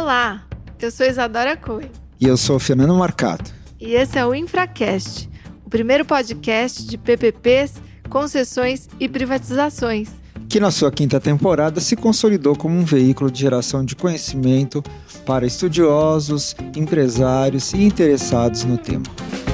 Olá, eu sou Isadora Cohen. E eu sou o Fernando Marcato. E esse é o Infracast, o primeiro podcast de PPPs, concessões e privatizações. Que na sua quinta temporada se consolidou como um veículo de geração de conhecimento para estudiosos, empresários e interessados no tema.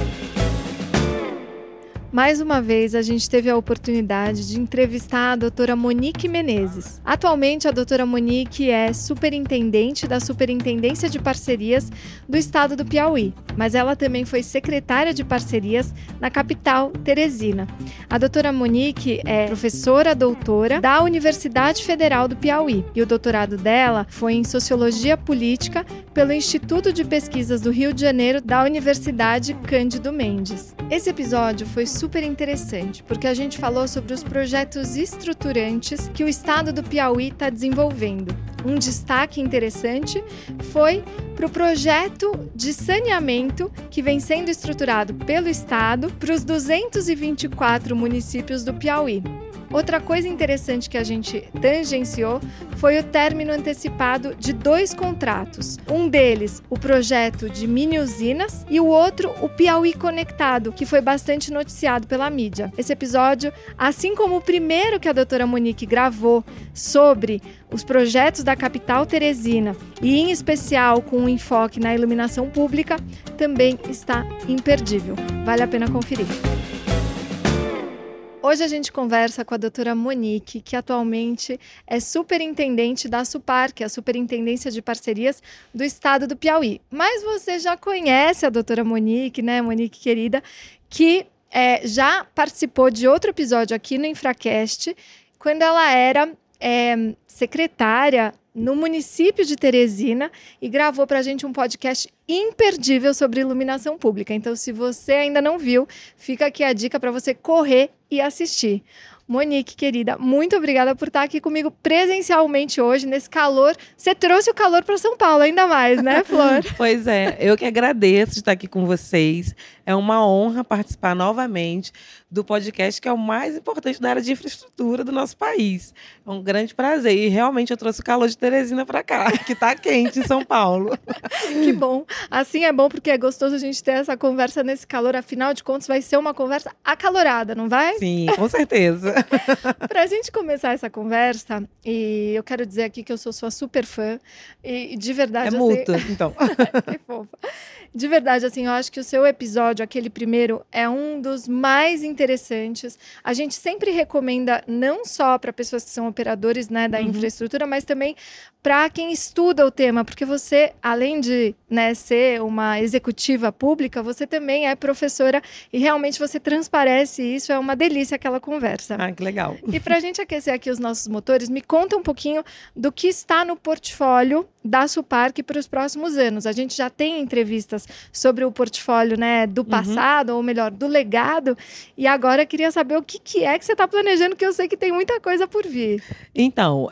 Mais uma vez, a gente teve a oportunidade de entrevistar a doutora Monique Menezes. Atualmente, a doutora Monique é superintendente da Superintendência de Parcerias do Estado do Piauí, mas ela também foi secretária de Parcerias na capital, Teresina. A doutora Monique é professora doutora da Universidade Federal do Piauí e o doutorado dela foi em Sociologia Política pelo Instituto de Pesquisas do Rio de Janeiro da Universidade Cândido Mendes. Esse episódio foi super interessante, porque a gente falou sobre os projetos estruturantes que o Estado do Piauí está desenvolvendo. Um destaque interessante foi para o projeto de saneamento que vem sendo estruturado pelo Estado para os 224 municípios do Piauí. Outra coisa interessante que a gente tangenciou foi o término antecipado de 2 contratos. Um deles, o projeto de mini-usinas, e o outro, o Piauí Conectado, que foi bastante noticiado pela mídia. Esse episódio, assim como o primeiro que a doutora Monique gravou sobre os projetos da capital teresina, e em especial com um enfoque na iluminação pública, também está imperdível. Vale a pena conferir. Hoje a gente conversa com a doutora Monique, que atualmente é superintendente da SUPAR, que é a Superintendência de Parcerias do Estado do Piauí. Mas você já conhece a doutora Monique, né, Monique querida, que já participou de outro episódio aqui no Infracast, quando ela era secretária no município de Teresina e gravou para a gente um podcast imperdível sobre iluminação pública. Então, se você ainda não viu, fica aqui a dica para você correr e assistir. Monique, querida, muito obrigada por estar aqui comigo presencialmente hoje, nesse calor. Você trouxe o calor para São Paulo ainda mais, né, Flor? Pois é, eu que agradeço de estar aqui com vocês. É uma honra participar novamente do podcast que é o mais importante da área de infraestrutura do nosso país. É um grande prazer. E realmente eu trouxe o calor de Teresina para cá, que está quente em São Paulo. Que bom. Assim é bom porque é gostoso a gente ter essa conversa nesse calor. Afinal de contas, vai ser uma conversa acalorada, não vai? Sim, com certeza. Para a gente começar essa conversa, e eu quero dizer aqui que eu sou sua super fã, e de verdade... É mútuo, então. Que fofa. De verdade, assim, eu acho que o seu episódio, aquele primeiro, é um dos mais interessantes. A gente sempre recomenda, não só para pessoas que são operadores, né, da infraestrutura, mas também para quem estuda o tema, porque você, além de, né, ser uma executiva pública, você também é professora e realmente você transparece isso, é uma delícia aquela conversa. Ah, que legal. E para a gente aquecer aqui os nossos motores, me conta um pouquinho do que está no portfólio da SUPARC para os próximos anos. A gente já tem entrevistas sobre o portfólio, né, do passado, ou melhor, do legado, e agora eu queria saber o que é que você está planejando, que eu sei que tem muita coisa por vir. Então,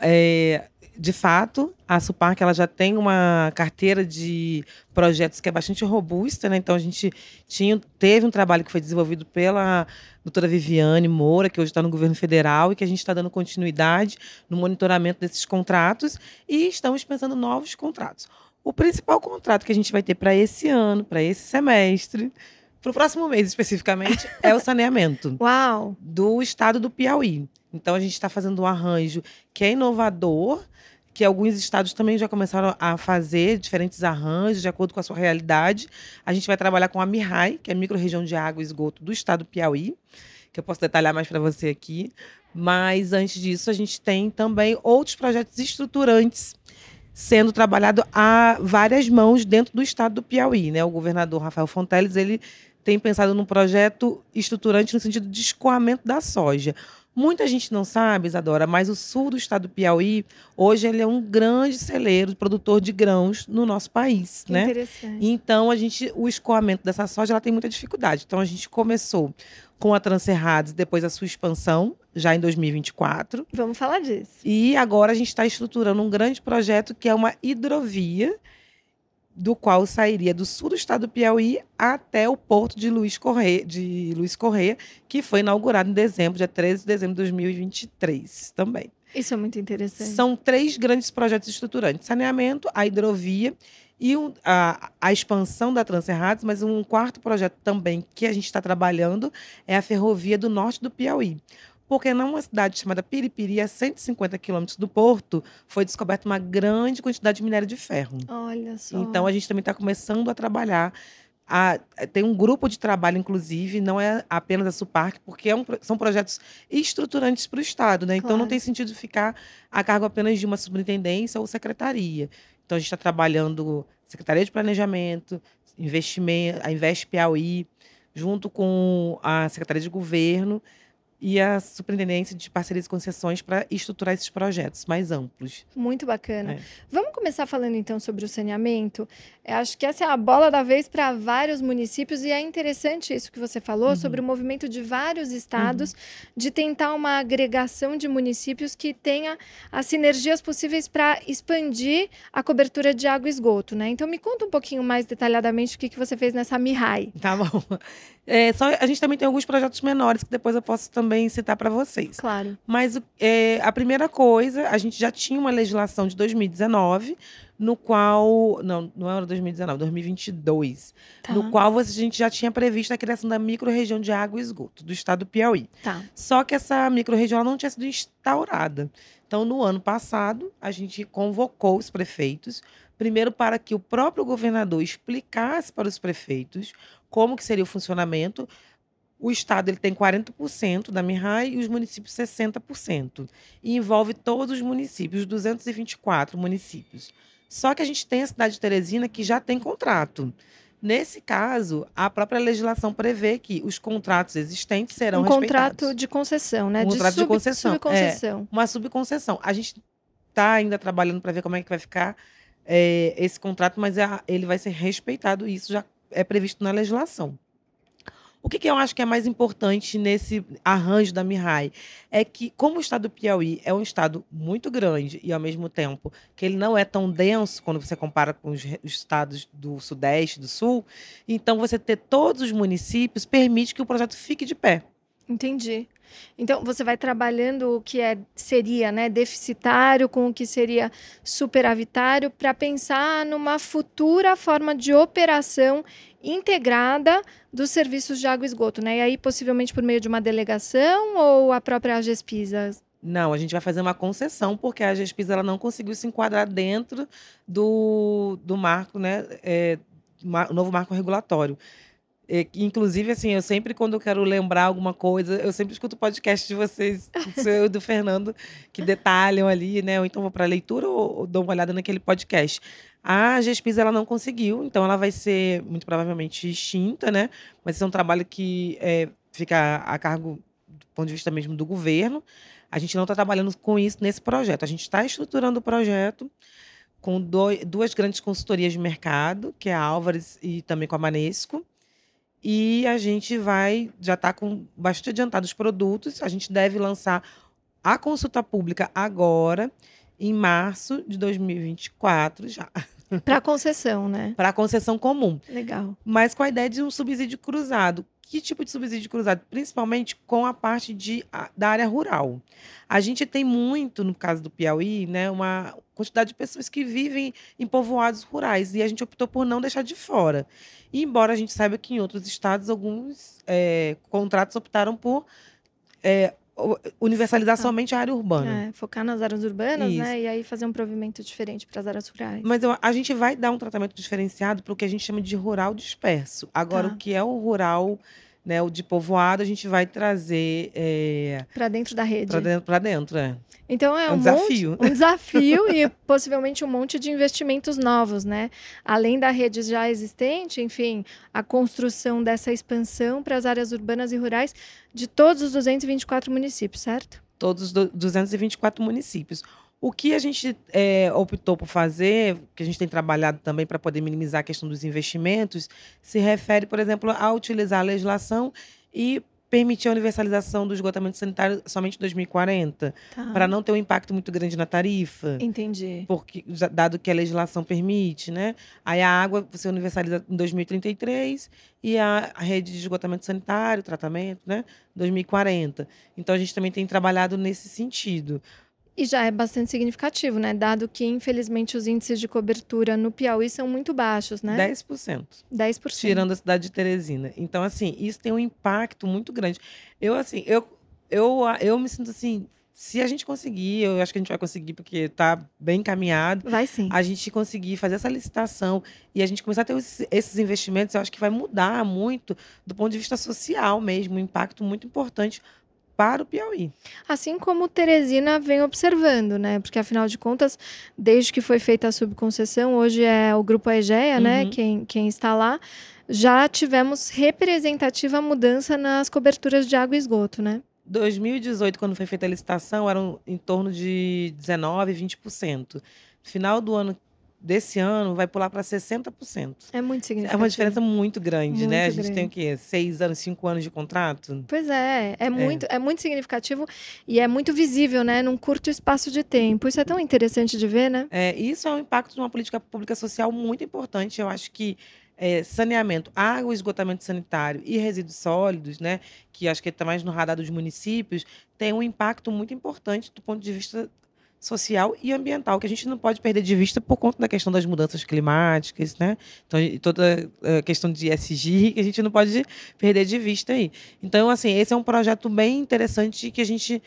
de fato, a SUPARC ela já tem uma carteira de projetos que é bastante robusta, né? Então a gente teve um trabalho que foi desenvolvido pela doutora Viviane Moura, que hoje está no governo federal, e que a gente está dando continuidade no monitoramento desses contratos e estamos pensando em novos contratos. O principal contrato que a gente vai ter para esse ano, para esse semestre, para o próximo mês especificamente, é o saneamento. Uau! Do estado do Piauí. Então a gente está fazendo um arranjo que é inovador, que alguns estados também já começaram a fazer diferentes arranjos de acordo com a sua realidade. A gente vai trabalhar com a MIRAI, que é a Microrregião de Água e Esgoto do estado do Piauí, que eu posso detalhar mais para você aqui. Mas, antes disso, a gente tem também outros projetos estruturantes sendo trabalhado a várias mãos dentro do estado do Piauí, né? O governador Rafael Fonteles, ele tem pensado num projeto estruturante no sentido de escoamento da soja. Muita gente não sabe, Isadora, mas o sul do estado do Piauí, hoje ele é um grande celeiro, produtor de grãos no nosso país, Que né? interessante. Então, o escoamento dessa soja ela tem muita dificuldade. Então, a gente começou com a Transcerrados, depois a sua expansão, já em 2024. Vamos falar disso. E agora a gente está estruturando um grande projeto que é uma hidrovia, do qual sairia do sul do estado do Piauí até o porto de Luiz Correia, que foi inaugurado em dezembro, dia 13 de dezembro de 2023 também. Isso é muito interessante. São 3 grandes projetos estruturantes: saneamento, a hidrovia e a expansão da Transcerrados, mas um quarto projeto também que a gente está trabalhando é a ferrovia do norte do Piauí. Porque numa cidade chamada Piripiri, a 150 quilômetros do porto, foi descoberta uma grande quantidade de minério de ferro. Olha só. Então, a gente também está começando a trabalhar. Tem um grupo de trabalho, inclusive, não é apenas a Suparc, porque são projetos estruturantes para o Estado, né? Então, Claro. não tem sentido ficar a cargo apenas de uma superintendência ou secretaria. Então, a gente está trabalhando Secretaria de Planejamento, Investimento, a Investe Piauí, junto com a Secretaria de Governo e a Superintendência de Parcerias e Concessões para estruturar esses projetos mais amplos. Muito bacana. É. Vamos começar falando então sobre o saneamento. Eu acho que essa é a bola da vez para vários municípios e é interessante isso que você falou sobre o movimento de vários estados de tentar uma agregação de municípios que tenha as sinergias possíveis para expandir a cobertura de água e esgoto, né? Então me conta um pouquinho mais detalhadamente o que você fez nessa Mihai. Tá bom. A gente também tem alguns projetos menores que depois eu posso também citar para vocês. Claro. Mas a primeira coisa, a gente já tinha uma legislação de 2019, no qual... Não era 2019, 2022. Tá. No qual a gente já tinha previsto a criação da microrregião de água e esgoto do estado do Piauí. Tá. Só que essa microrregião não tinha sido instaurada. Então, no ano passado, a gente convocou os prefeitos, primeiro para que o próprio governador explicasse para os prefeitos como que seria o funcionamento. O estado ele tem 40% da Mihai e os municípios 60%. E envolve todos os municípios, 224 municípios. Só que a gente tem a cidade de Teresina que já tem contrato. Nesse caso, a própria legislação prevê que os contratos existentes serão respeitados. Contrato de concessão, né? Um contrato de concessão. Subconcessão. Uma subconcessão. A gente está ainda trabalhando para ver como é que vai ficar esse contrato, mas ele vai ser respeitado e isso já é previsto na legislação. O que eu acho que é mais importante nesse arranjo da Mihai é que, como o estado do Piauí é um estado muito grande e, ao mesmo tempo, que ele não é tão denso quando você compara com os estados do Sudeste, do Sul, então você ter todos os municípios permite que o projeto fique de pé. Entendi. Então, você vai trabalhando o que seria, né, deficitário com o que seria superavitário para pensar numa futura forma de operação integrada dos serviços de água e esgoto, né? E aí, possivelmente, por meio de uma delegação ou a própria AGESPISA? Não, a gente vai fazer uma concessão, porque a AGESPISA ela não conseguiu se enquadrar dentro do marco, né, o novo marco regulatório. Inclusive, assim, eu sempre, quando eu quero lembrar alguma coisa, eu sempre escuto o podcast de vocês, do seu e do Fernando, que detalham ali, né? Ou então vou para a leitura ou dou uma olhada naquele podcast. A GESPIS, ela não conseguiu, então ela vai ser, muito provavelmente, extinta, né? Mas esse é um trabalho que fica a cargo, do ponto de vista mesmo do governo. A gente não está trabalhando com isso nesse projeto. A gente está estruturando o projeto com duas grandes consultorias de mercado, que é a Álvares e também com a Manesco. E a gente já está com bastante adiantados produtos. A gente deve lançar a consulta pública agora, em março de 2024 já. Para concessão, né? Para concessão comum. Legal. Mas com a ideia de um subsídio cruzado. Que tipo de subsídio cruzado? Principalmente com a parte da área rural. A gente tem muito, no caso do Piauí, né, uma quantidade de pessoas que vivem em povoados rurais. E a gente optou por não deixar de fora. E embora a gente saiba que em outros estados, alguns contratos optaram por universalizar somente a área urbana. Focar nas áreas urbanas, Isso. né? E aí fazer um provimento diferente para as áreas rurais. Mas a gente vai dar um tratamento diferenciado para o que a gente chama de rural disperso. Agora, o que é o rural, né, o de povoado, a gente vai trazer para dentro da rede. Para dentro. Então é um desafio. Um desafio e possivelmente um monte de investimentos novos, né? Além da rede já existente, enfim, a construção dessa expansão para as áreas urbanas e rurais de todos os 224 municípios, certo? Todos os 224 municípios. O que a gente optou por fazer, que a gente tem trabalhado também para poder minimizar a questão dos investimentos, se refere, por exemplo, a utilizar a legislação e permitir a universalização do esgotamento sanitário somente em 2040, para não ter um impacto muito grande na tarifa. Entendi. Porque, dado que a legislação permite, né? Aí a água você universaliza em 2033 e a rede de esgotamento sanitário, tratamento, né? 2040. Então a gente também tem trabalhado nesse sentido. E já é bastante significativo, né? Dado que, infelizmente, os índices de cobertura no Piauí são muito baixos, né? 10%. 10%. Tirando a cidade de Teresina. Então, assim, isso tem um impacto muito grande. Eu me sinto assim, se a gente conseguir, eu acho que a gente vai conseguir, porque está bem encaminhado, Vai sim. a gente conseguir fazer essa licitação e a gente começar a ter esses investimentos, eu acho que vai mudar muito do ponto de vista social mesmo, um impacto muito importante para o Piauí. Assim como Teresina vem observando, né? Porque, afinal de contas, desde que foi feita a subconcessão, hoje é o Grupo Aegea, né? Quem está lá, já tivemos representativa mudança nas coberturas de água e esgoto, né? 2018, quando foi feita a licitação, eram em torno de 19%, 20%. No final do ano desse ano, vai pular para 60%. É muito significativo. É uma diferença muito grande, Muito né? A gente grande. tem o quê? 6 anos, 5 anos de contrato? Pois é muito significativo e é muito visível, né? Num curto espaço de tempo. Isso é tão interessante de ver, né? Isso é um impacto de uma política pública social muito importante. Eu acho que saneamento, água, esgotamento sanitário e resíduos sólidos, né? Que acho que está mais no radar dos municípios, tem um impacto muito importante do ponto de vista social e ambiental, que a gente não pode perder de vista por conta da questão das mudanças climáticas, né? Então, toda a questão de ESG, que a gente não pode perder de vista aí. Então, assim, esse é um projeto bem interessante que a gente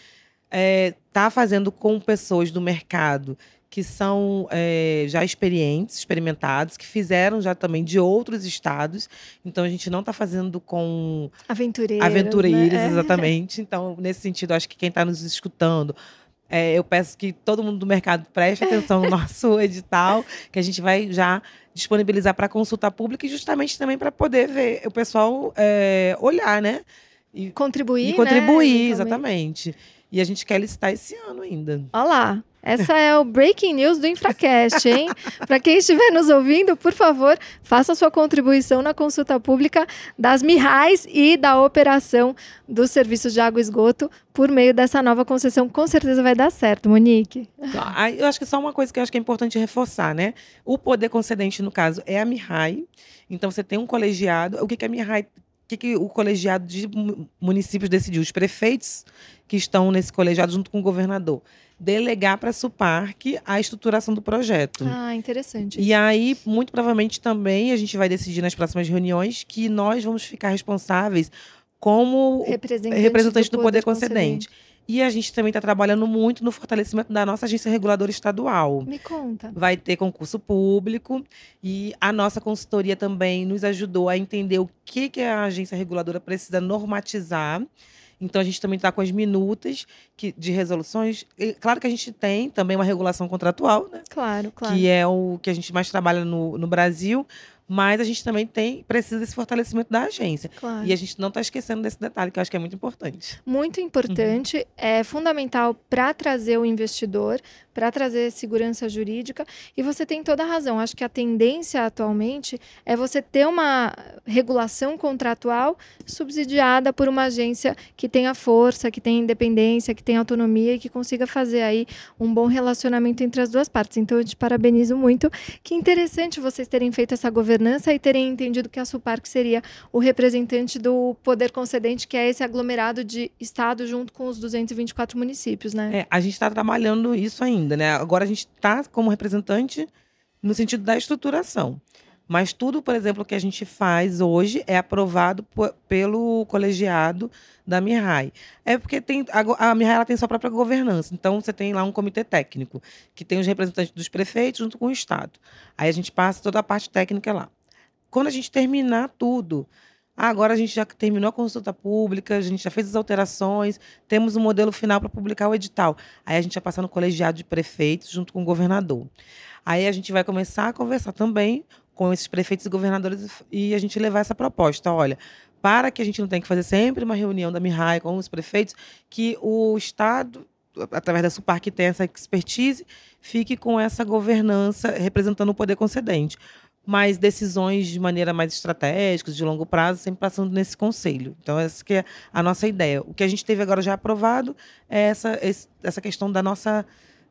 está fazendo com pessoas do mercado que são já experimentados, que fizeram já também de outros estados. Então, a gente não está fazendo com aventureiros, né? Exatamente. Então, nesse sentido, acho que quem está nos escutando, eu peço que todo mundo do mercado preste atenção no nosso edital, que a gente vai já disponibilizar para consulta pública e justamente também para poder ver o pessoal olhar, né? E contribuir, né? Exatamente. E a gente quer licitar esse ano ainda. Olha lá. Essa é o Breaking News do Infracast, hein? Para quem estiver nos ouvindo, por favor, faça sua contribuição na consulta pública das MIRRAIs e da operação dos serviços de água e esgoto por meio dessa nova concessão. Com certeza vai dar certo, Monique. Eu acho que só uma coisa que eu acho que é importante reforçar, né? O poder concedente, no caso, é a MIRRAI. Então, você tem um colegiado. O que é a MIRRAI? O que o colegiado de municípios decidiu? Os prefeitos que estão nesse colegiado, junto com o governador, delegar para a Suparc a estruturação do projeto. Ah, interessante. E aí, muito provavelmente também, a gente vai decidir nas próximas reuniões que nós vamos ficar responsáveis como representante do poder concedente. E a gente também está trabalhando muito no fortalecimento da nossa agência reguladora estadual. Me conta. Vai ter concurso público e a nossa consultoria também nos ajudou a entender o que a agência reguladora precisa normatizar. Então, a gente também está com as minutas de resoluções. E, claro que a gente tem também uma regulação contratual, né? Claro. Que é o que a gente mais trabalha no Brasil. Mas a gente também precisa desse fortalecimento da agência. Claro. E a gente não está esquecendo desse detalhe, que eu acho que é muito importante. Muito importante. É fundamental para trazer o investidor, para trazer segurança jurídica. E você tem toda a razão. Acho que a tendência atualmente é você ter uma regulação contratual subsidiada por uma agência que tenha força, que tenha independência, que tenha autonomia e que consiga fazer aí um bom relacionamento entre as duas partes. Então, eu te parabenizo muito. Que interessante vocês terem feito essa governança e terem entendido que a Suparc seria o representante do poder concedente, que é esse aglomerado de estado junto com os 224 municípios, né? A gente está trabalhando isso ainda, né? Agora a gente está como representante no sentido da estruturação. Mas tudo, por exemplo, que a gente faz hoje é aprovado pelo colegiado da MIRRAI. É porque a MIRRAI ela tem sua própria governança. Então, você tem lá um comitê técnico, que tem os representantes dos prefeitos junto com o Estado. Aí a gente passa toda a parte técnica lá. Quando a gente terminar tudo, agora a gente já terminou a consulta pública, a gente já fez as alterações, temos um modelo final para publicar o edital. Aí a gente vai passar no colegiado de prefeitos junto com o governador. Aí a gente vai começar a conversar também com esses prefeitos e governadores e a gente levar essa proposta. Olha, para que a gente não tenha que fazer sempre uma reunião da MIRRAI com os prefeitos, que o Estado, através da Suparc, que tem essa expertise, fique com essa governança representando o poder concedente. Mas decisões de maneira mais estratégica, de longo prazo, sempre passando nesse conselho. Então, essa que é a nossa ideia. O que a gente teve agora já aprovado é essa questão da nossa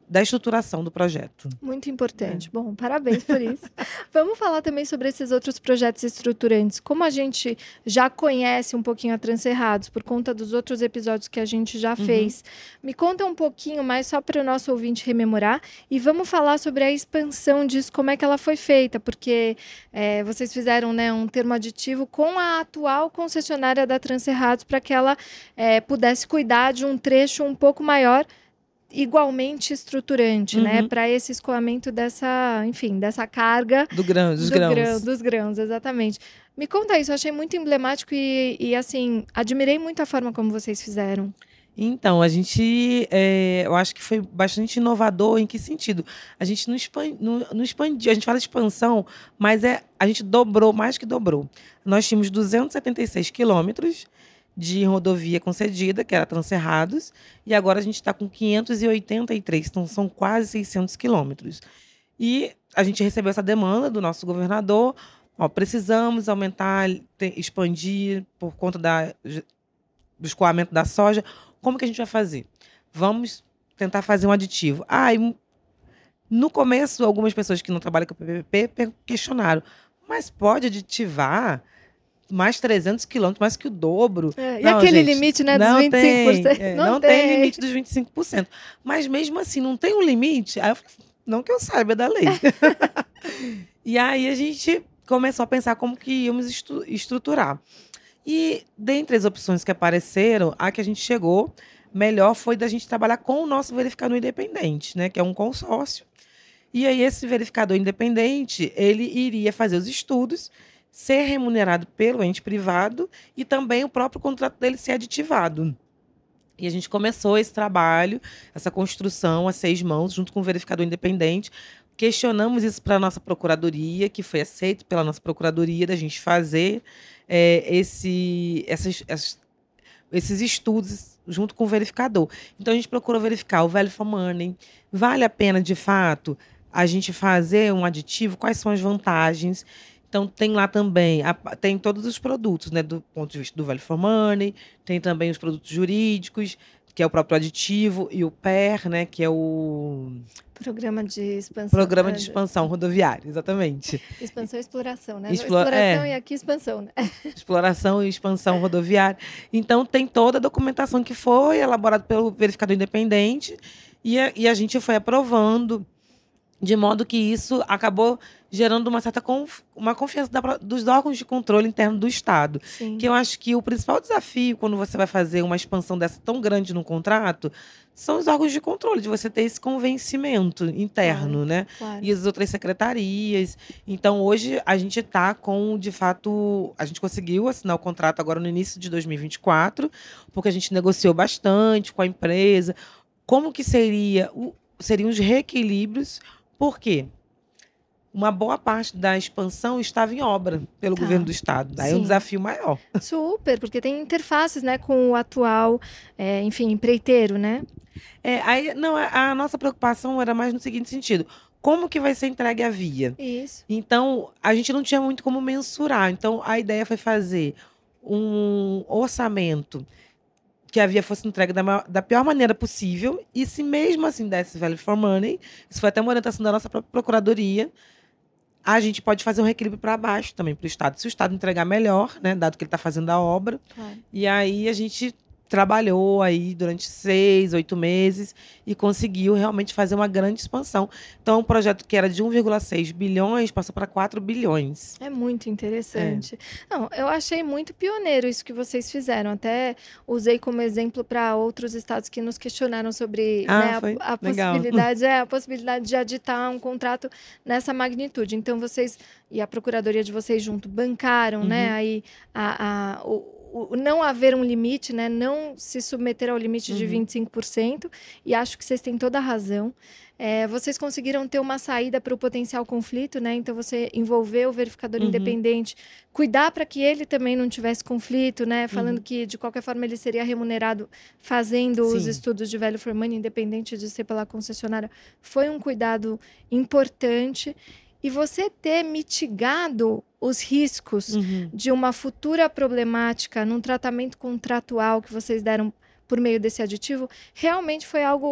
da estruturação do projeto. Muito importante. Bom, parabéns por isso. Vamos falar também sobre esses outros projetos estruturantes. Como a gente já conhece um pouquinho a Transerrados, por conta dos outros episódios que a gente já fez, me conta um pouquinho mais, só para o nosso ouvinte rememorar, e vamos falar sobre a expansão disso, como é que ela foi feita, porque vocês fizeram, né, um termo aditivo com a atual concessionária da Transerrados para que ela pudesse cuidar de um trecho um pouco maior, igualmente estruturante, né, para esse escoamento dessa carga dos grãos, exatamente. Me conta isso, eu achei muito emblemático e assim, admirei muito a forma como vocês fizeram. Então, a gente, eu acho que foi bastante inovador. Em que sentido? A gente não expandiu, a gente fala de expansão, mas a gente dobrou, mais que dobrou. Nós tínhamos 276 quilômetros de rodovia concedida, que era Transerrados, e agora a gente está com 583, então são quase 600 quilômetros. E a gente recebeu essa demanda do nosso governador, precisamos aumentar, expandir por conta do escoamento da soja. Como que a gente vai fazer? Vamos tentar fazer um aditivo. No começo, algumas pessoas que não trabalham com o PPP questionaram, mas pode aditivar mais 300 quilômetros, mais que o dobro. E não, aquele gente, limite, né, dos 25%? Não tem limite dos 25%. Mas mesmo assim, não tem um limite? Aí eu falei, não que eu saiba da lei. E aí a gente começou a pensar como que íamos estruturar. E dentre as opções que apareceram, a que a gente chegou melhor foi da gente trabalhar com o nosso verificador independente, né, que é um consórcio. E aí esse verificador independente, ele iria fazer os estudos, ser remunerado pelo ente privado e também o próprio contrato dele ser aditivado. E a gente começou esse trabalho, essa construção a 6 mãos, junto com o verificador independente. Questionamos isso para a nossa procuradoria, que foi aceito pela nossa procuradoria, da gente fazer esses estudos junto com o verificador. Então, a gente procurou verificar o value for money. Vale a pena, de fato, a gente fazer um aditivo? Quais são as vantagens? Então, tem lá também, tem todos os produtos, né, do ponto de vista do value for money, tem também os produtos jurídicos, que é o próprio aditivo, e o PER, né, que é o... Programa de expansão. Programa de expansão rodoviária, exatamente. Expansão e exploração, né? Exploração e aqui expansão, né? Exploração e expansão rodoviária. Então, tem toda a documentação que foi elaborada pelo verificador independente e a gente foi aprovando, de modo que isso acabou gerando uma certa uma confiança dos órgãos de controle interno do Estado. Sim. Que eu acho que o principal desafio, quando você vai fazer uma expansão dessa tão grande no contrato, são os órgãos de controle, de você ter esse convencimento interno, né? Claro. E as outras secretarias. Então, hoje, a gente está com, de fato... A gente conseguiu assinar o contrato agora no início de 2024, porque a gente negociou bastante com a empresa. Como que seriam os reequilíbrios? Por quê? Uma boa parte da expansão estava em obra pelo governo do Estado. Daí é um desafio maior. Super, porque tem interfaces, né, com o atual, empreiteiro, né? A nossa preocupação era mais no seguinte sentido. Como que vai ser entregue a via? Isso. Então, a gente não tinha muito como mensurar. Então, a ideia foi fazer um orçamento que a via fosse entregue da pior maneira possível. E se mesmo assim desse value for money, isso foi até uma orientação da nossa própria procuradoria, a gente pode fazer um reequilíbrio para baixo também para o Estado. Se o Estado entregar melhor, né, dado que ele está fazendo a obra. Claro. E aí a gente trabalhou aí durante 6, 8 meses e conseguiu realmente fazer uma grande expansão. Então, um projeto que era de 1,6 bilhões passou para 4 bilhões. É muito interessante. Não, eu achei muito pioneiro isso que vocês fizeram. Até usei como exemplo para outros estados que nos questionaram sobre a possibilidade de aditar um contrato nessa magnitude. Então, vocês e a procuradoria de vocês junto bancaram, né, aí o não haver um limite, né, não se submeter ao limite de 25%, e acho que vocês têm toda a razão. Vocês conseguiram ter uma saída para o potencial conflito, né? Então, você envolveu o verificador independente, cuidar para que ele também não tivesse conflito, né? Falando que, de qualquer forma, ele seria remunerado fazendo os estudos de value for money, independente de ser pela concessionária. Foi um cuidado importante. E você ter mitigado os riscos de uma futura problemática num tratamento contratual que vocês deram por meio desse aditivo, realmente foi algo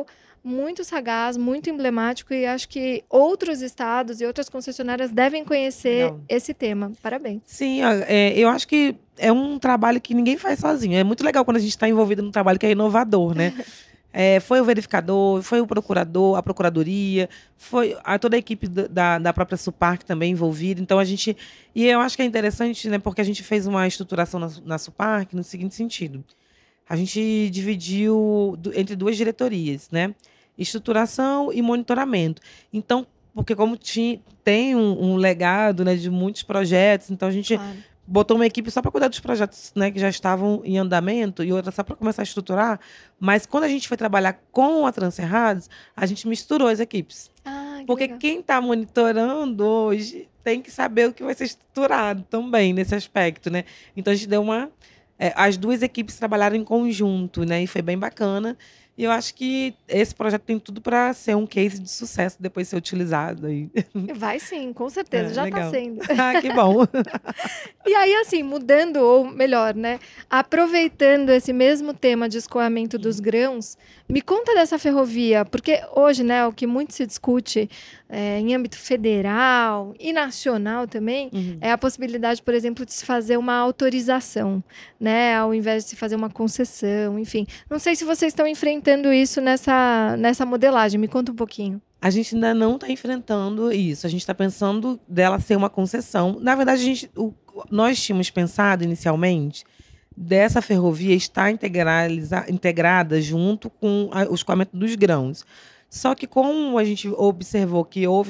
muito sagaz, muito emblemático, e acho que outros estados e outras concessionárias devem conhecer Legal. esse tema. Parabéns. Sim, eu acho que é um trabalho que ninguém faz sozinho. É muito legal quando a gente está envolvido num trabalho que é inovador, né? Foi o verificador, foi o procurador, a procuradoria, foi toda a equipe da própria Suparc também envolvida. Então, E eu acho que é interessante, né? Porque a gente fez uma estruturação na Suparc no seguinte sentido. A gente dividiu entre 2 diretorias, né? Estruturação e monitoramento. Então, porque como tem um legado, né, de muitos projetos, então a gente botou uma equipe só para cuidar dos projetos, né, que já estavam em andamento e outra só para começar a estruturar. Mas quando a gente foi trabalhar com a Transcerrados, a gente misturou as equipes. Porque legal. quem está monitorando hoje tem que saber o que vai ser estruturado também nesse aspecto, né? Então a gente deu as 2 equipes trabalharam em conjunto, né? E foi bem bacana. E eu acho que esse projeto tem tudo para ser um case de sucesso depois de ser utilizado. Vai sim, com certeza. Já está sendo. Que bom. E aí, assim, mudando, ou melhor, né? Aproveitando esse mesmo tema de escoamento dos grãos, me conta dessa ferrovia, porque hoje, né, o que muito se discute em âmbito federal e nacional também, é a possibilidade, por exemplo, de se fazer uma autorização, né? Ao invés de se fazer uma concessão, enfim. Não sei se vocês estão enfrentando isso nessa modelagem. Me conta um pouquinho. A gente ainda não está enfrentando isso. A gente está pensando dela ser uma concessão. Na verdade, nós tínhamos pensado inicialmente dessa ferrovia estar integrada junto com o escoamento dos grãos. Só que como a gente observou que houve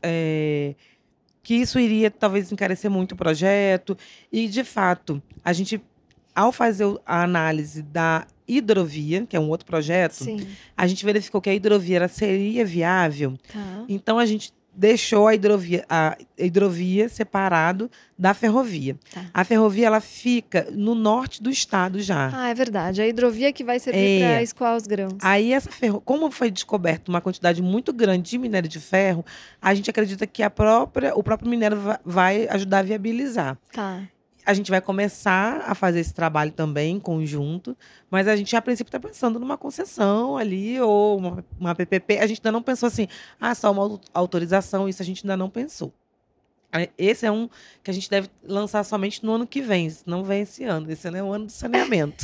que isso iria talvez encarecer muito o projeto, e de fato, a gente, ao fazer a análise da hidrovia, que é um outro projeto, Sim. a gente verificou que a hidrovia seria viável. Então a gente deixou a hidrovia separado da ferrovia. A ferrovia ela fica no norte do estado já. É verdade. A hidrovia que vai servir para escoar os grãos. Aí como foi descoberto uma quantidade muito grande de minério de ferro, a gente acredita que o próprio minério vai ajudar a viabilizar. A gente vai começar a fazer esse trabalho também em conjunto, mas a gente, a princípio, está pensando numa concessão ali ou uma PPP. A gente ainda não pensou assim, só uma autorização, isso a gente ainda não pensou. Esse é um que a gente deve lançar somente no ano que vem, não vem esse ano. Esse ano é o ano do saneamento.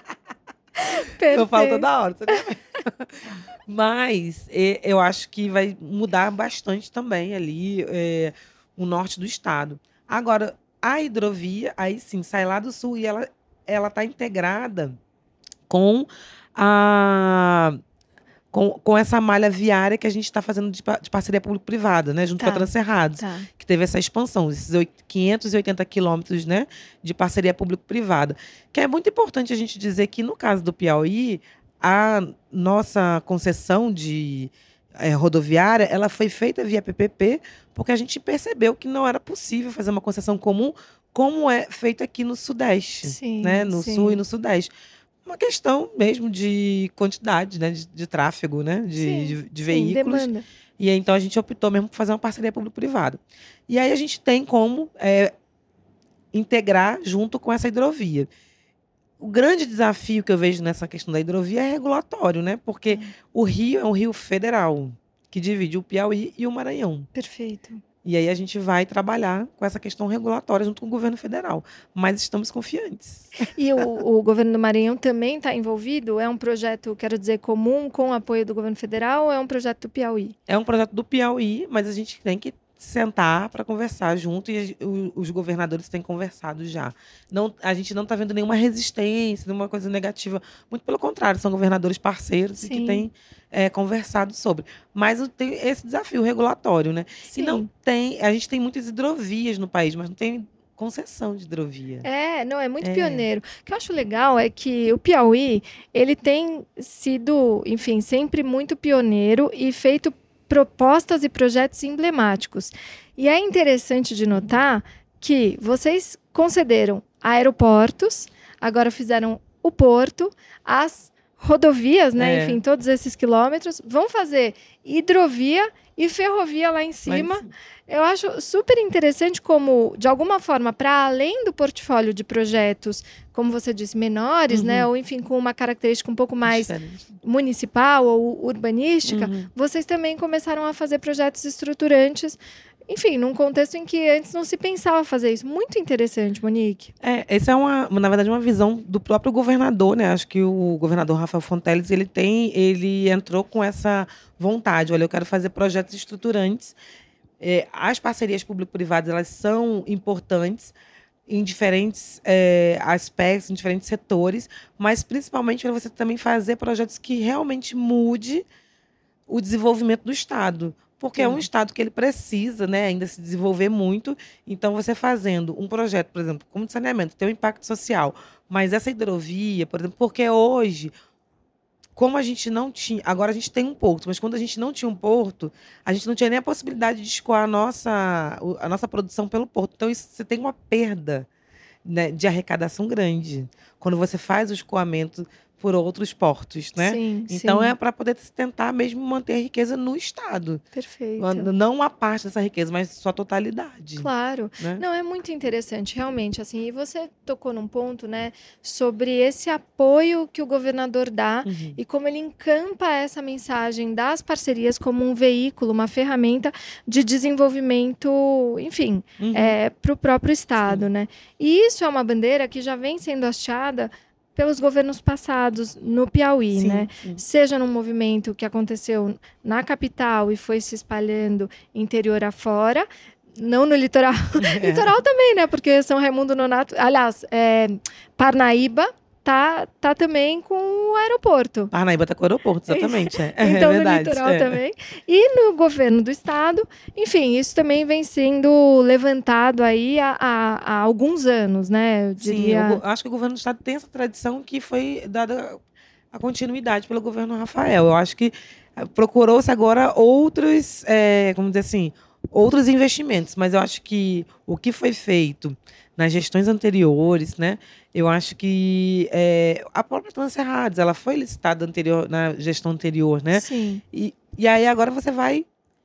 Eu falo toda hora. Mas eu acho que vai mudar bastante também ali o norte do estado. Agora, a hidrovia, aí sim, sai lá do sul e ela está integrada com essa malha viária que a gente está fazendo de parceria público-privada, né, junto com a Transcerrados, que teve essa expansão, esses 580 quilômetros, né, de parceria público-privada. Que é muito importante a gente dizer que, no caso do Piauí, a nossa concessão de rodoviária, ela foi feita via PPP, porque a gente percebeu que não era possível fazer uma concessão comum como é feito aqui no Sudeste, né? No Sul e no Sudeste. Uma questão mesmo de quantidade, né? De tráfego, né? De veículos. Demanda. E aí, então a gente optou mesmo por fazer uma parceria público-privada. E aí a gente tem como integrar junto com essa hidrovia. O grande desafio que eu vejo nessa questão da hidrovia é regulatório, né? Porque o rio é um rio federal, que divide o Piauí e o Maranhão. Perfeito. E aí a gente vai trabalhar com essa questão regulatória junto com o governo federal. Mas estamos confiantes. E o governo do Maranhão também está envolvido? É um projeto, quero dizer, comum com o apoio do governo federal ou é um projeto do Piauí? É um projeto do Piauí, mas a gente tem que sentar para conversar junto e os governadores têm conversado já. A gente não está vendo nenhuma resistência, nenhuma coisa negativa. Muito pelo contrário, são governadores parceiros que têm conversado sobre. Mas tem esse desafio regulatório, né? Sim. E a gente tem muitas hidrovias no país, mas não tem concessão de hidrovia. É muito pioneiro. O que eu acho legal é que o Piauí, ele tem sido, enfim, sempre muito pioneiro e feito propostas e projetos emblemáticos. E é interessante de notar que vocês concederam aeroportos, agora fizeram o porto, as rodovias, né? Enfim, todos esses quilômetros. Vão fazer hidrovia e ferrovia lá em cima. Eu acho super interessante como, de alguma forma, para além do portfólio de projetos, como você disse, menores, né? Ou, enfim, com uma característica um pouco mais municipal ou urbanística, vocês também começaram a fazer projetos estruturantes, enfim, num contexto em que antes não se pensava fazer isso. Muito interessante, Monique. Essa é, na verdade, uma visão do próprio governador, né? Acho que o governador Rafael Fonteles, ele entrou com essa vontade. Olha, eu quero fazer projetos estruturantes. As parcerias público-privadas, elas são importantes em diferentes aspectos, em diferentes setores, mas principalmente para você também fazer projetos que realmente mude o desenvolvimento do Estado. Porque é um Estado que ele precisa, né, ainda se desenvolver muito. Então, você fazendo um projeto, por exemplo, como de saneamento, tem um impacto social, mas essa hidrovia, por exemplo, porque hoje, como a gente não tinha... Agora a gente tem um porto, mas quando a gente não tinha um porto, a gente não tinha nem a possibilidade de escoar a nossa produção pelo porto. Então, você tem uma perda, né, de arrecadação grande quando você faz o escoamento por outros portos, né? Sim, então, é para poder tentar mesmo manter a riqueza no Estado. Perfeito. Não uma parte dessa riqueza, mas sua totalidade. Claro. Né? Não, é muito interessante, realmente. Assim, e você tocou num ponto, né, sobre esse apoio que o governador dá e como ele encampa essa mensagem das parcerias como um veículo, uma ferramenta de desenvolvimento, enfim, para o próprio Estado, né? E isso é uma bandeira que já vem sendo hasteada pelos governos passados no Piauí, né? Seja num movimento que aconteceu na capital e foi se espalhando interior afora, não no litoral. Litoral também, né? Porque São Raimundo Nonato... Aliás, Parnaíba tá também com o aeroporto. Parnaíba tá com o aeroporto, exatamente. Então, no litoral também. E no governo do Estado, enfim, isso também vem sendo levantado aí há alguns anos, né? Eu diria... Sim, acho que o governo do Estado tem essa tradição que foi dada a continuidade pelo governo Rafael. Eu acho que procurou-se agora outros, como dizer assim, outros investimentos, mas eu acho que o que foi feito nas gestões anteriores, né? Eu acho que a própria Transcerrados, ela foi licitada na gestão anterior, né? Sim. E aí agora você vai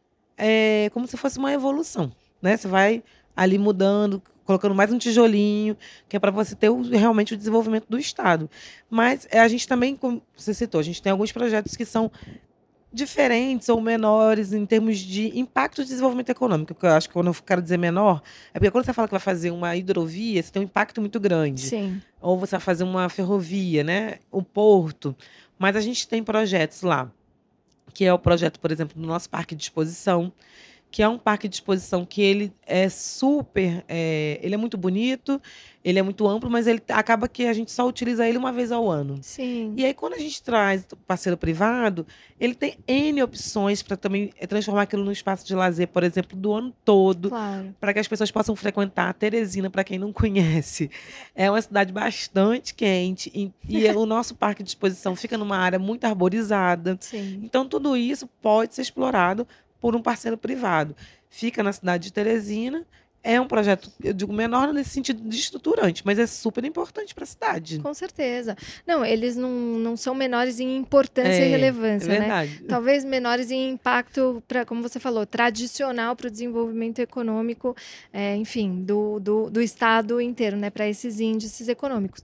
como se fosse uma evolução, né? Você vai ali mudando, colocando mais um tijolinho, que é para você ter realmente o desenvolvimento do Estado. Mas a gente também, como você citou, a gente tem alguns projetos que são diferentes ou menores em termos de impacto de desenvolvimento econômico, porque eu acho que quando eu quero dizer menor, é porque quando você fala que vai fazer uma hidrovia, você tem um impacto muito grande. Sim. Ou você vai fazer uma ferrovia, né? Um porto. Mas a gente tem projetos lá, que é o projeto, por exemplo, do nosso parque de exposição, que é um parque de exposição que ele é super... ele é muito bonito, ele é muito amplo, mas ele acaba que a gente só utiliza ele uma vez ao ano. Sim. E aí, quando a gente traz parceiro privado, ele tem N opções para também transformar aquilo num espaço de lazer, por exemplo, do ano todo, Claro. para que as pessoas possam frequentar. Teresina, para quem não conhece, é uma cidade bastante quente e o nosso parque de exposição fica numa área muito arborizada. Sim. Então, tudo isso pode ser explorado por um parceiro privado. Fica na cidade de Teresina. É um projeto, eu digo, menor nesse sentido de estruturante, mas é super importante para a cidade. Com certeza. Não, eles não são menores em importância e relevância, é verdade. né? Talvez menores em impacto, como você falou, tradicional para o desenvolvimento econômico, enfim, do Estado inteiro, né? Para esses índices econômicos.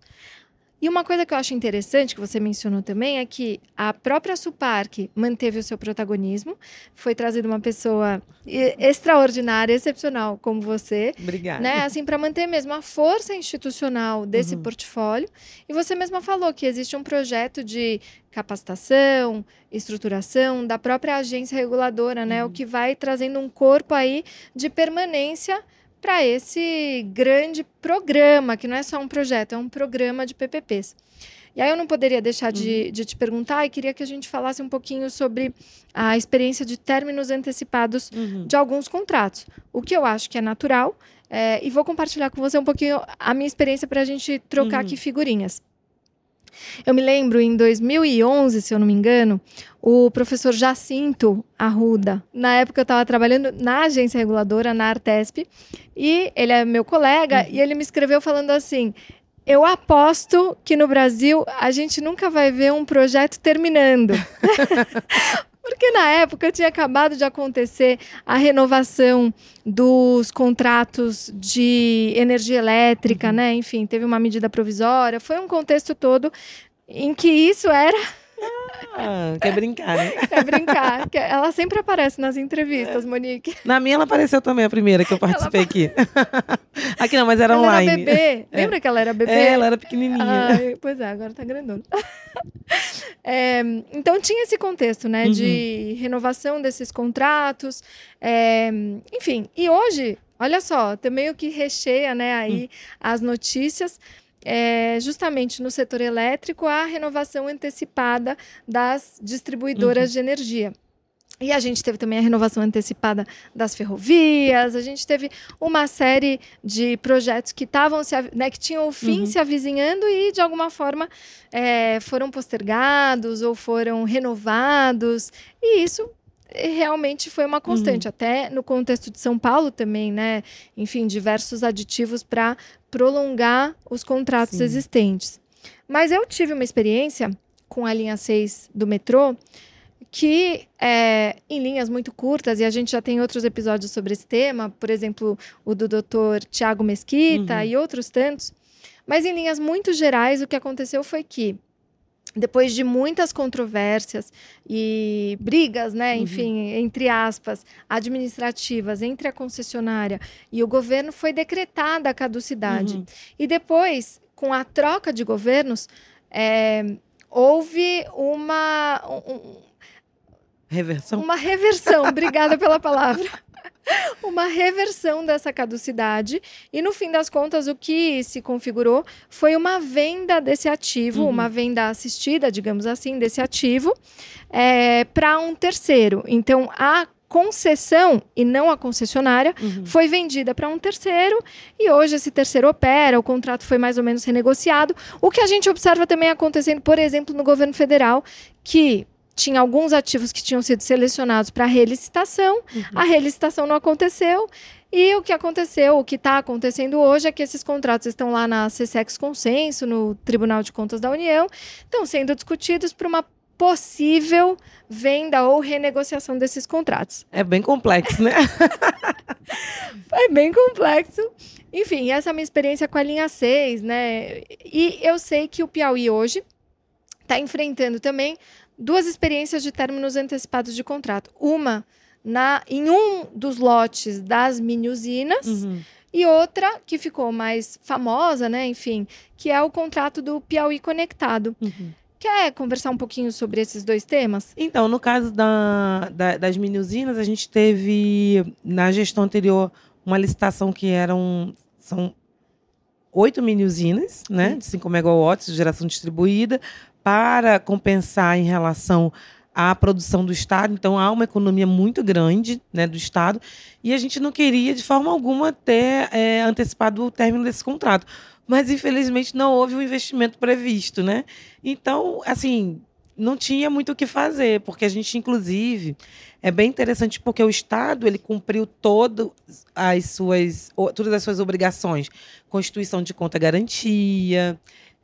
E uma coisa que eu acho interessante, que você mencionou também, é que a própria Suparc manteve o seu protagonismo. Foi trazida uma pessoa extraordinária, excepcional, como você. Obrigada. Né? Assim, para manter mesmo a força institucional desse portfólio. E você mesma falou que existe um projeto de capacitação, estruturação da própria agência reguladora, né? O que vai trazendo um corpo aí de permanência para esse grande programa, que não é só um projeto, é um programa de PPPs. E aí eu não poderia deixar de te perguntar, e queria que a gente falasse um pouquinho sobre a experiência de términos antecipados de alguns contratos. O que eu acho que é natural, e vou compartilhar com você um pouquinho a minha experiência para a gente trocar aqui figurinhas. Eu me lembro, em 2011, se eu não me engano, o professor Jacinto Arruda, na época eu estava trabalhando na agência reguladora, na Artesp, e ele é meu colega, e ele me escreveu falando assim: Eu aposto que no Brasil a gente nunca vai ver um projeto terminando. Porque na época tinha acabado de acontecer a renovação dos contratos de energia elétrica, né? Enfim, teve uma medida provisória. Foi um contexto todo em que isso era... Quer brincar, né? Quer brincar. Ela sempre aparece nas entrevistas, Monique. Na minha ela apareceu também, a primeira que eu participei aqui. Aqui não, mas era ela online. Ela era bebê. Lembra que ela era bebê? Ela era pequenininha. Pois é, agora tá grandona. Então tinha esse contexto, né? De renovação desses contratos. Enfim, e hoje, olha só, meio que recheia, né, aí as notícias. Justamente no setor elétrico, a renovação antecipada das distribuidoras de energia. E a gente teve também a renovação antecipada das ferrovias, a gente teve uma série de projetos que que tinham o fim se avizinhando e, de alguma forma, foram postergados ou foram renovados. E isso realmente foi uma constante, até no contexto de São Paulo também, né? Enfim, diversos aditivos para prolongar os contratos existentes. Mas eu tive uma experiência com a linha 6 do metrô, que em linhas muito curtas, e a gente já tem outros episódios sobre esse tema, por exemplo, o do Dr. Tiago Mesquita e outros tantos, mas em linhas muito gerais, o que aconteceu foi que, depois de muitas controvérsias e brigas, né, enfim, entre aspas, administrativas entre a concessionária e o governo, foi decretada a caducidade. E depois, com a troca de governos, houve uma reversão, obrigada pela palavra. Uma reversão dessa caducidade e, no fim das contas, o que se configurou foi uma venda desse ativo, uma venda assistida, digamos assim, desse ativo para um terceiro. Então, a concessão e não a concessionária foi vendida para um terceiro e hoje esse terceiro opera, o contrato foi mais ou menos renegociado. O que a gente observa também acontecendo, por exemplo, no governo federal, que tinha alguns ativos que tinham sido selecionados para relicitação, a relicitação não aconteceu, e o que aconteceu, o que está acontecendo hoje é que esses contratos estão lá na CSEX Consenso, no Tribunal de Contas da União, estão sendo discutidos para uma possível venda ou renegociação desses contratos. É bem complexo, né? É bem complexo. Enfim, essa é a minha experiência com a linha 6, né? E eu sei que o Piauí hoje está enfrentando também duas experiências de términos antecipados de contrato. Uma em um dos lotes das mini-usinas e outra que ficou mais famosa, né? Enfim, que é o contrato do Piauí Conectado. Quer conversar um pouquinho sobre esses dois temas? Então, no caso das mini-usinas, a gente teve, na gestão anterior, uma licitação que são 8 mini-usinas, né? De 5 megawatts de geração distribuída, para compensar em relação à produção do Estado. Então, há uma economia muito grande, né, do Estado, e a gente não queria, de forma alguma, ter antecipado o término desse contrato. Mas, infelizmente, não houve o investimento previsto, né? Então, assim, não tinha muito o que fazer, porque a gente, inclusive, é bem interessante porque o Estado ele cumpriu todas as suas obrigações. Constituição de conta garantia,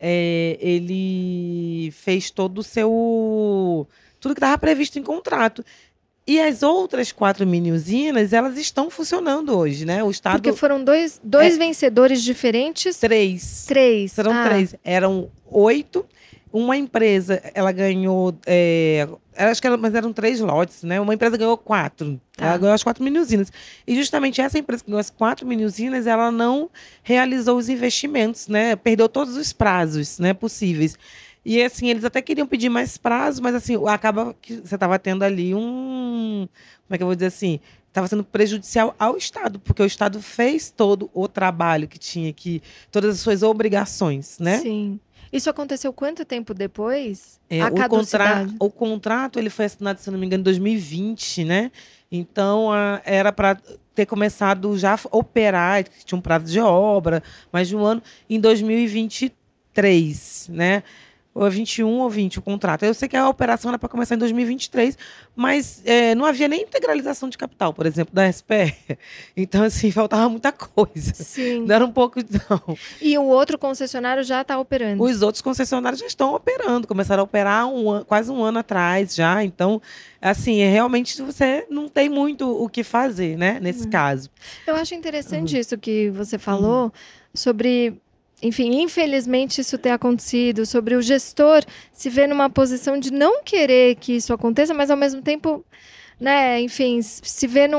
ele fez todo o tudo que estava previsto em contrato. E as outras 4 mini-usinas, elas estão funcionando hoje, né? O Estado... Porque foram dois vencedores diferentes? 3. 3. Serão 3. Eram 8. Uma empresa, ela ganhou... mas eram 3 lotes, né? Uma empresa ganhou 4. Ela ganhou as 4 mini-usinas. E justamente essa empresa que ganhou as 4 mini-usinas, ela não realizou os investimentos, né? Perdeu todos os prazos, né, possíveis. E, assim, eles até queriam pedir mais prazos, mas, assim, acaba que você estava tendo ali como é que eu vou dizer assim? Estava sendo prejudicial ao Estado, porque o Estado fez todo o trabalho que tinha aqui, todas as suas obrigações, né? Sim. Isso aconteceu quanto tempo depois? O contrato ele foi assinado, se não me engano, em 2020, né? Então, era para ter começado já a operar, tinha um prazo de obra, mais de um ano, em 2023, né? ou é 21 ou 20 o contrato. Eu sei que a operação era para começar em 2023, mas não havia nem integralização de capital, por exemplo, da SPE. Então, assim, faltava muita coisa. Sim. Não era um pouco, não. E o outro concessionário já está operando? Os outros concessionários já estão operando, começaram a operar quase um ano atrás já. Então, assim, realmente você não tem muito o que fazer, né, nesse caso. Eu acho interessante isso que você falou sobre... Enfim, infelizmente isso ter acontecido, sobre o gestor se ver numa posição de não querer que isso aconteça, mas ao mesmo tempo, né, enfim, se ver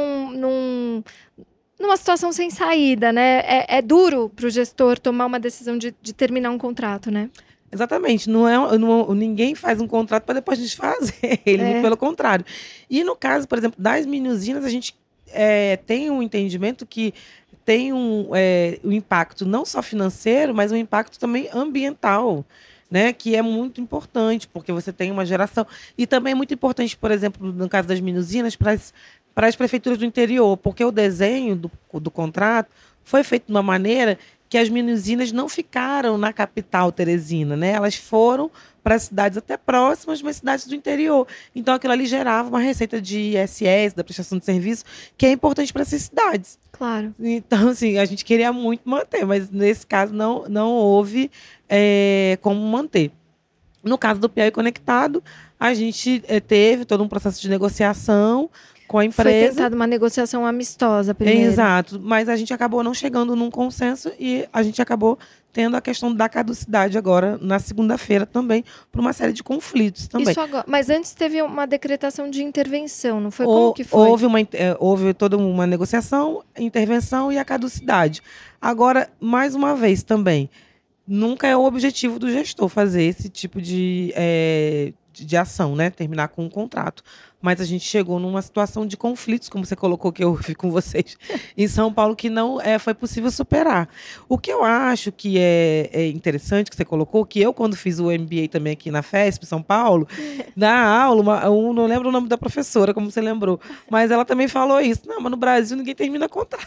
numa situação sem saída, né? É duro para o gestor tomar uma decisão de terminar um contrato, né? Exatamente, ninguém faz um contrato para depois desfazer ele, muito pelo contrário. E no caso, por exemplo, das mini-usinas, a gente tem um entendimento que tem um impacto não só financeiro, mas um impacto também ambiental, né, que é muito importante, porque você tem uma geração. E também é muito importante, por exemplo, no caso das mini-usinas, para as prefeituras do interior, porque o desenho do contrato foi feito de uma maneira que as mini-usinas não ficaram na capital teresina, né? Elas foram para cidades até próximas, mas cidades do interior. Então, aquilo ali gerava uma receita de ISS, da prestação de serviço, que é importante para essas cidades. Claro. Então, assim, a gente queria muito manter, mas nesse caso não houve como manter. No caso do Piauí Conectado, a gente teve todo um processo de negociação com a empresa. Foi tentada uma negociação amistosa primeiro. Exato, mas a gente acabou não chegando num consenso e a gente acabou tendo a questão da caducidade agora, na segunda-feira também, por uma série de conflitos também. Isso agora, mas antes teve uma decretação de intervenção, não foi? Como que foi? Houve toda uma negociação, intervenção e a caducidade. Agora, mais uma vez também, nunca é o objetivo do gestor fazer esse tipo de ação, né? Terminar com um contrato. Mas a gente chegou numa situação de conflitos, como você colocou, que eu vi com vocês, em São Paulo, que não foi possível superar. O que eu acho que é interessante, que você colocou, que eu, quando fiz o MBA também aqui na FESP, São Paulo, na aula, eu não lembro o nome da professora, como você lembrou, mas ela também falou isso. Não, mas no Brasil ninguém termina contrato.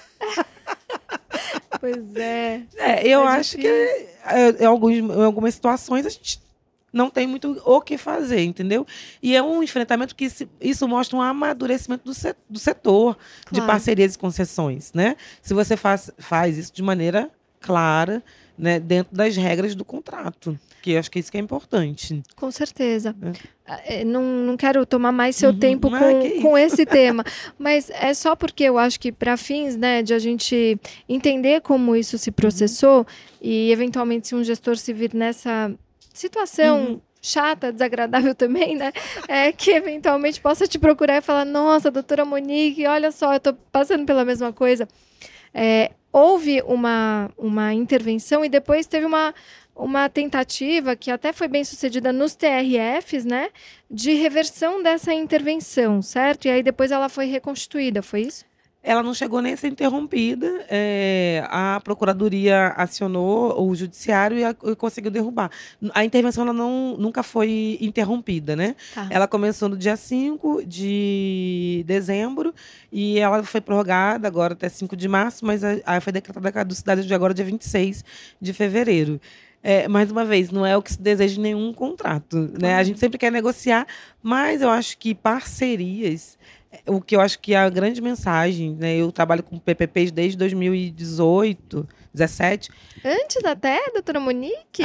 Pois é. Eu acho que em algumas situações a gente não tem muito o que fazer, entendeu? E é um enfrentamento que isso mostra um amadurecimento do setor, de parcerias e concessões, né? Se você faz isso de maneira clara, né, dentro das regras do contrato, que eu acho que isso que é importante. Com certeza. Não quero tomar mais seu tempo com esse tema, mas é só porque eu acho que para fins, né, de a gente entender como isso se processou e eventualmente se um gestor se vir nessa situação chata, desagradável também, né? Que eventualmente possa te procurar e falar: nossa, doutora Monique, olha só, eu estou passando pela mesma coisa. Houve uma intervenção e depois teve uma tentativa, que até foi bem sucedida nos TRFs, né? De reversão dessa intervenção, certo? E aí depois ela foi reconstituída, foi isso? Ela não chegou nem a ser interrompida. A Procuradoria acionou o Judiciário e conseguiu derrubar. A intervenção ela nunca foi interrompida, né? Tá. Ela começou no dia 5 de dezembro e ela foi prorrogada agora até 5 de março, mas foi decretada a caducidade de agora, dia 26 de fevereiro. Mais uma vez, não é o que se deseja em nenhum contrato, né? A gente sempre quer negociar, mas eu acho que parcerias... O que eu acho que é a grande mensagem, né? Eu trabalho com PPPs desde 2018, 17. Antes até, doutora Monique?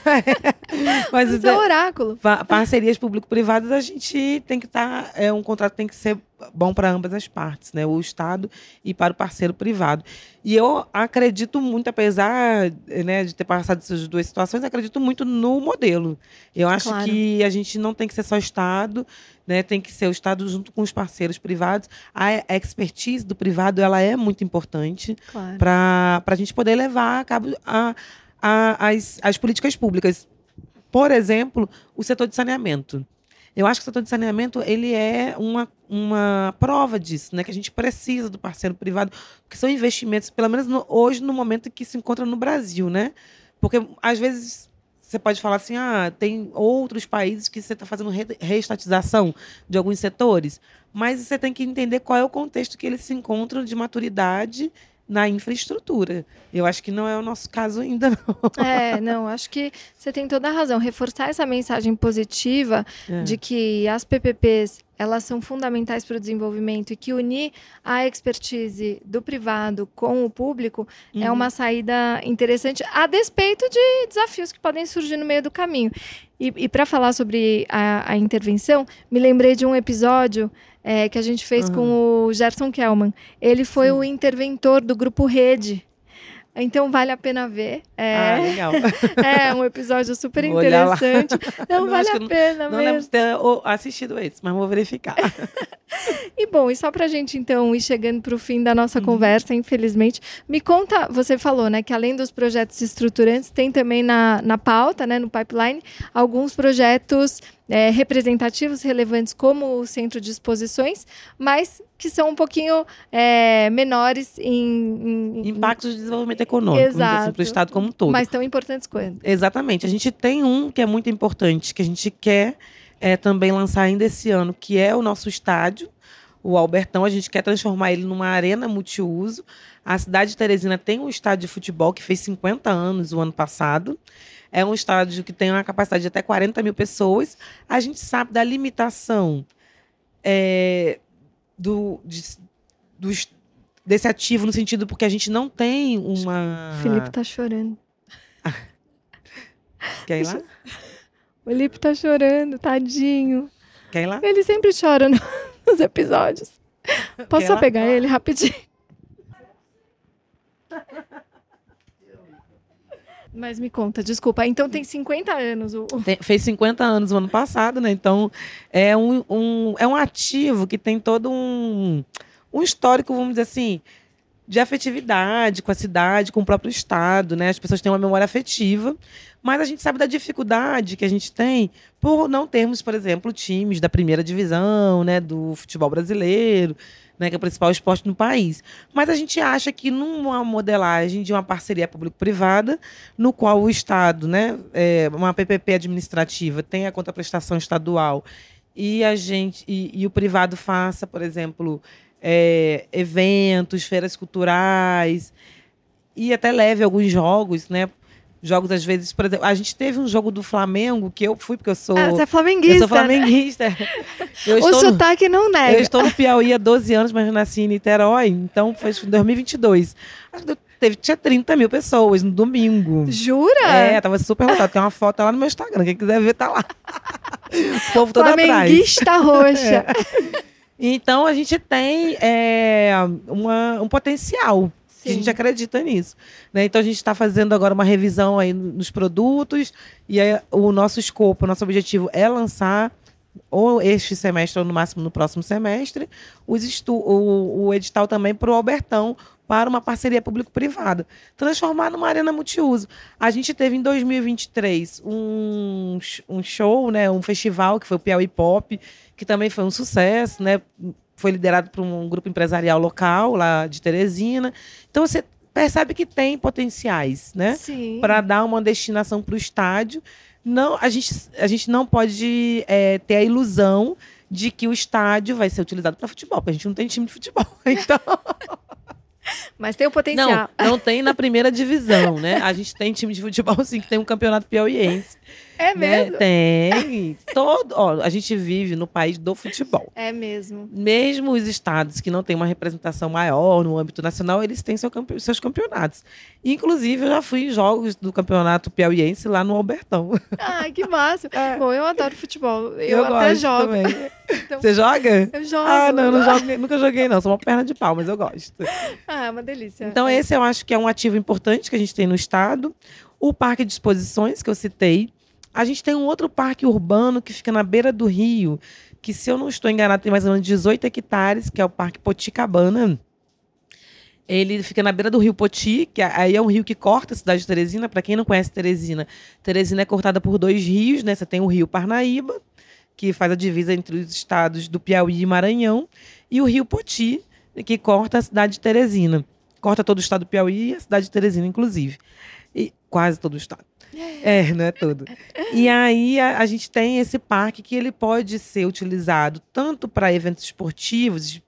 Mas o seu oráculo. Parcerias público-privadas, a gente tem que estar... um contrato tem que ser bom para ambas as partes, né? O Estado e para o parceiro privado. E eu acredito muito, apesar, né, de ter passado essas duas situações, acredito muito no modelo. Eu acho que a gente não tem que ser só Estado, né? Tem que ser o Estado junto com os parceiros privados. A expertise do privado ela é muito importante para a gente poder levar a cabo as políticas públicas. Por exemplo, o setor de saneamento. Eu acho que o setor de saneamento ele é uma prova disso, né? Que a gente precisa do parceiro privado, que são investimentos, pelo menos hoje, no momento que se encontra no Brasil, né? Porque, às vezes, você pode falar assim, tem outros países que você está fazendo reestatização de alguns setores, mas você tem que entender qual é o contexto que eles se encontram de maturidade na infraestrutura. Eu acho que não é o nosso caso ainda, não. Não, acho que você tem toda a razão. Reforçar essa mensagem positiva de que as PPPs, elas são fundamentais para o desenvolvimento e que unir a expertise do privado com o público é uma saída interessante, a despeito de desafios que podem surgir no meio do caminho. E para falar sobre a intervenção, me lembrei de um episódio que a gente fez com o Gerson Kelman. Ele foi o interventor do Grupo Rede. Então, vale a pena ver. Legal. É um episódio super interessante. Não, vale a pena não mesmo. lembro de ter assistido esse, mas vou verificar. E bom, e só pra gente então ir chegando pro fim da nossa conversa, infelizmente, me conta, você falou, né, que além dos projetos estruturantes, tem também na pauta, né, no pipeline, alguns projetos representativos, relevantes, como o Centro de Exposições, mas que são um pouquinho menores em impactos de desenvolvimento econômico, assim, para o Estado como um todo. Mas tão importantes quanto. Exatamente. A gente tem um que é muito importante, que a gente quer também lançar ainda esse ano, que é o nosso estádio, o Albertão. A gente quer transformar ele numa arena multiuso. A cidade de Teresina tem um estádio de futebol que fez 50 anos o ano passado. É um estádio que tem uma capacidade de até 40 mil pessoas. A gente sabe da limitação desse ativo, no sentido porque a gente não tem uma... O Felipe tá chorando. Quer ir lá? O Felipe tá chorando, tadinho. Quer ir lá? Ele sempre chora nos episódios. Posso só pegar ele rapidinho? Mas me conta, desculpa. Então tem 50 anos. Fez 50 anos o ano passado, né? Então é um ativo que tem todo um histórico, vamos dizer assim, de afetividade com a cidade, com o próprio Estado, né? As pessoas têm uma memória afetiva, mas a gente sabe da dificuldade que a gente tem por não termos, por exemplo, times da primeira divisão, né, do futebol brasileiro, né, que é o principal esporte no país. Mas a gente acha que numa modelagem de uma parceria público-privada, no qual o Estado, né, uma PPP administrativa, tem a contraprestação estadual e o privado faça, por exemplo, eventos, feiras culturais e até leve alguns jogos, né? Jogos, às vezes, por exemplo, a gente teve um jogo do Flamengo que eu fui, porque eu sou... você é flamenguista. Eu sou flamenguista. Né? O sotaque não nega. Eu estou no Piauí há 12 anos, mas eu nasci em Niterói, então foi em 2022. Tinha 30 mil pessoas no domingo. Jura? Tava super lotado. Tem uma foto lá no meu Instagram, quem quiser ver tá lá. O povo todo atrás. Flamenguista roxa. Então, a gente tem um potencial. A gente acredita nisso, né? Então, a gente está fazendo agora uma revisão aí nos produtos e aí, o nosso escopo, o nosso objetivo é lançar, ou este semestre ou no máximo no próximo semestre, o edital também para o Albertão, para uma parceria público-privada. Transformar numa arena multiuso. A gente teve em 2023 um show, né, um festival que foi o Piauí Pop, que também foi um sucesso, né? Foi liderado por um grupo empresarial local lá de Teresina. Então você percebe que tem potenciais, né? Para dar uma destinação para o estádio. Não, a gente não pode ter a ilusão de que o estádio vai ser utilizado para futebol, porque a gente não tem time de futebol. Então... Mas tem o potencial. Não tem na primeira divisão, né? A gente tem time de futebol, sim, que tem um campeonato piauiense. É mesmo? Né? Tem. A gente vive no país do futebol. É mesmo. Mesmo os estados que não têm uma representação maior no âmbito nacional, eles têm seus campeonatos. Inclusive, eu já fui em jogos do campeonato piauiense lá no Albertão. Ah, que massa. Bom, eu adoro futebol. Eu até jogo. Então, você joga? Eu jogo. Ah, não jogo, nunca joguei não. Sou uma perna de pau, mas eu gosto. Ah, uma delícia. Então, esse eu acho que é um ativo importante que a gente tem no estado. O parque de exposições, que eu citei. A gente tem um outro parque urbano que fica na beira do rio, que, se eu não estou enganado, tem mais ou menos 18 hectares, que é o Parque Poticabana. Ele fica na beira do rio Poti, que aí é um rio que corta a cidade de Teresina. Para quem não conhece Teresina é cortada por 2 rios, né? Você tem o rio Parnaíba, que faz a divisa entre os estados do Piauí e Maranhão, e o rio Poti, que corta a cidade de Teresina. Corta todo o estado do Piauí e a cidade de Teresina, inclusive. E quase todo o estado. Não é tudo. E aí a gente tem esse parque que ele pode ser utilizado tanto para eventos esportivos,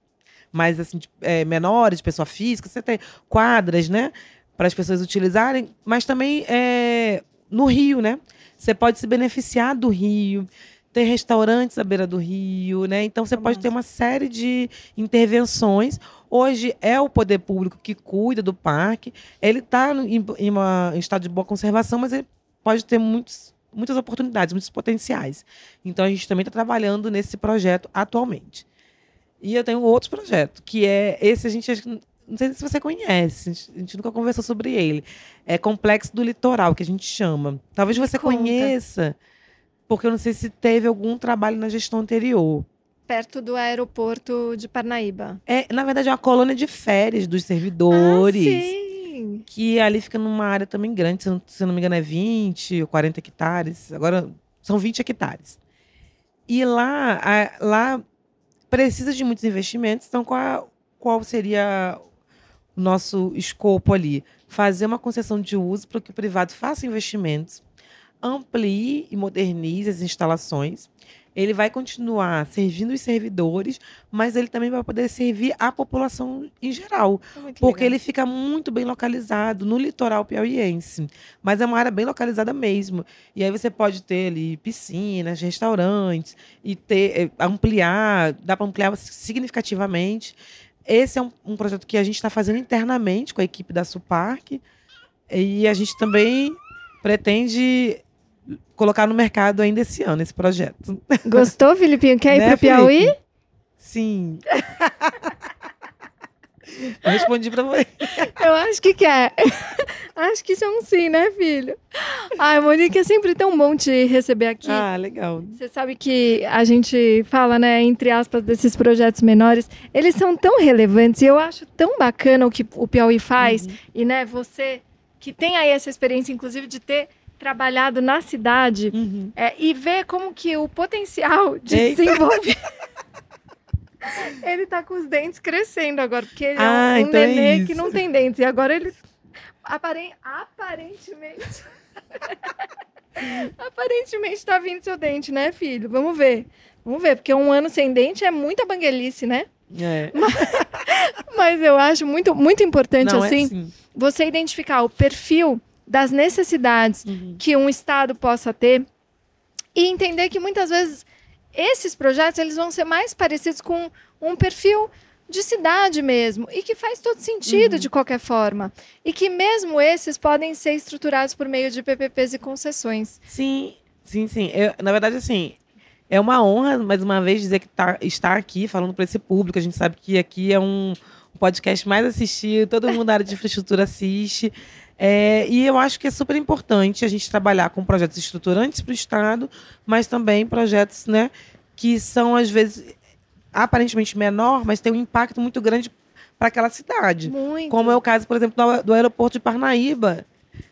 mais assim, menores, de pessoa física. Você tem quadras, né? Para as pessoas utilizarem. Mas também no rio, né? Você pode se beneficiar do rio. Tem restaurantes à beira do rio, né? Então, você pode ter uma série de intervenções. Hoje, é o poder público que cuida do parque. Ele está em estado de boa conservação, mas ele pode ter muitas oportunidades, muitos potenciais. Então, a gente também está trabalhando nesse projeto atualmente. E eu tenho outro projeto, que é esse, não sei se você conhece, a gente nunca conversou sobre ele. É Complexo do Litoral, que a gente chama. Talvez você conheça, porque eu não sei se teve algum trabalho na gestão anterior. Perto do aeroporto de Parnaíba. Na verdade, é uma colônia de férias dos servidores. Sim. Que ali fica numa área também grande, se não me engano é 20 ou 40 hectares. Agora, são 20 hectares. E lá precisa de muitos investimentos. Então, qual seria o nosso escopo ali? Fazer uma concessão de uso para que o privado faça investimentos, amplie e modernize as instalações. Ele vai continuar servindo os servidores, mas ele também vai poder servir a população em geral. Porque ele fica muito bem localizado no litoral piauiense. Mas é uma área bem localizada mesmo. E aí você pode ter ali piscinas, restaurantes, e dá para ampliar significativamente. Esse é um projeto que a gente está fazendo internamente com a equipe da Suparc. E a gente também pretende colocar no mercado ainda esse ano, esse projeto. Gostou, Filipinho? Quer ir Né, para o Piauí? Felipe? Sim. Eu respondi para você. Eu acho que quer. Acho que isso é um sim, né, filho? Ai, Monique, é sempre tão bom te receber aqui. Ah, legal. Você sabe que a gente fala, né, entre aspas, desses projetos menores, eles são tão relevantes e eu acho tão bacana o que o Piauí faz. E, né, você que tem aí essa experiência, inclusive, de ter trabalhado na cidade e ver como que o potencial de desenvolver... Ele tá com os dentes crescendo agora, porque ele é um então nenê que não tem dentes. E agora ele aparentemente... aparentemente tá vindo seu dente, né, filho? Vamos ver, porque um ano sem dente é muita banguelice, né? Mas eu acho muito, muito importante, assim, você identificar o perfil das necessidades que um estado possa ter e entender que muitas vezes esses projetos eles vão ser mais parecidos com um perfil de cidade mesmo e que faz todo sentido de qualquer forma e que mesmo esses podem ser estruturados por meio de PPPs e concessões. Sim. Na verdade, assim, é uma honra, mais uma vez, dizer que estar aqui falando para esse público. A gente sabe que aqui é um podcast mais assistido, todo mundo da área de infraestrutura assiste. E eu acho que é super importante a gente trabalhar com projetos estruturantes para o Estado, mas também projetos, né, que são, às vezes, aparentemente menor, mas tem um impacto muito grande para aquela cidade. Muito. Como é o caso, por exemplo, do aeroporto de Parnaíba,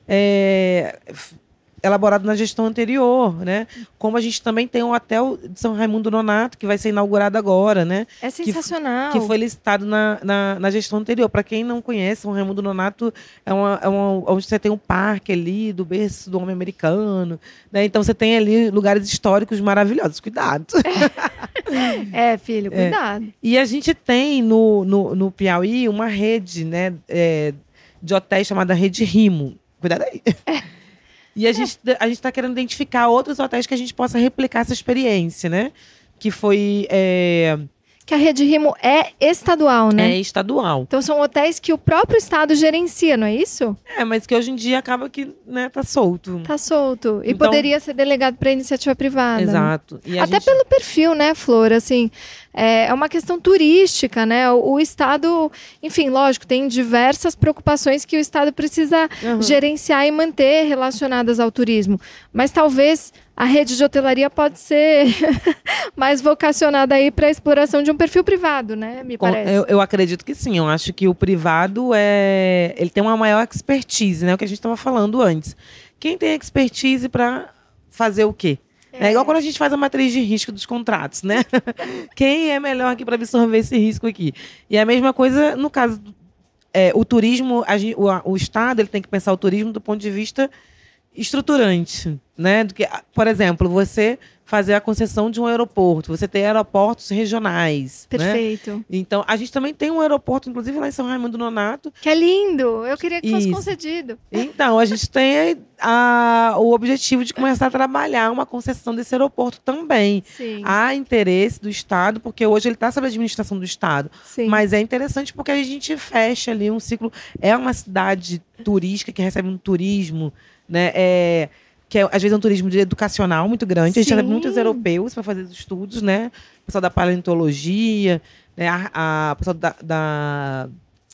elaborado na gestão anterior, né? Como a gente também tem o hotel de São Raimundo Nonato, que vai ser inaugurado agora, né? É sensacional. Que foi licitado na gestão anterior. Para quem não conhece, São Raimundo Nonato onde você tem um parque ali do berço do homem americano, né? Então você tem ali lugares históricos maravilhosos. Cuidado. Filho, cuidado. E a gente tem no Piauí uma rede, né, de hotéis chamada Rede Rimo. Cuidado aí. E a gente está querendo identificar outros hotéis que a gente possa replicar essa experiência, né? Que foi... Que a Rede Rimo é estadual, né? É estadual. Então são hotéis que o próprio estado gerencia, não é isso? Mas que hoje em dia acaba que, né, tá solto. Tá solto. E Então, poderia ser delegado para iniciativa privada. Exato. E até pelo perfil, né, Flor? Assim, é uma questão turística, né? O estado, enfim, lógico, tem diversas preocupações que o estado precisa gerenciar e manter relacionadas ao turismo. Mas talvez a rede de hotelaria pode ser mais vocacionada aí para a exploração de um perfil privado, né? Me parece. Eu acredito que sim. Eu acho que o privado ele tem uma maior expertise, né? O que a gente estava falando antes. Quem tem expertise para fazer o quê? É igual quando a gente faz a matriz de risco dos contratos, né? Quem é melhor aqui para absorver esse risco aqui? E a mesma coisa no caso o turismo, o Estado ele tem que pensar o turismo do ponto de vista estruturante, né? Do que, por exemplo, você fazer a concessão de um aeroporto, você ter aeroportos regionais. Perfeito. Né? Então, a gente também tem um aeroporto, inclusive lá em São Raimundo Nonato. Que é lindo! Eu queria que fosse concedido. Então, a gente tem o objetivo de começar a trabalhar uma concessão desse aeroporto também. Sim. Há interesse do Estado, porque hoje ele está sob a administração do Estado. Sim. Mas é interessante porque a gente fecha ali um ciclo. É uma cidade turística que recebe um turismo, né? Que às vezes é um turismo educacional muito grande. Sim. A gente recebe muitos europeus para fazer os estudos, né? O pessoal da paleontologia, né? O pessoal da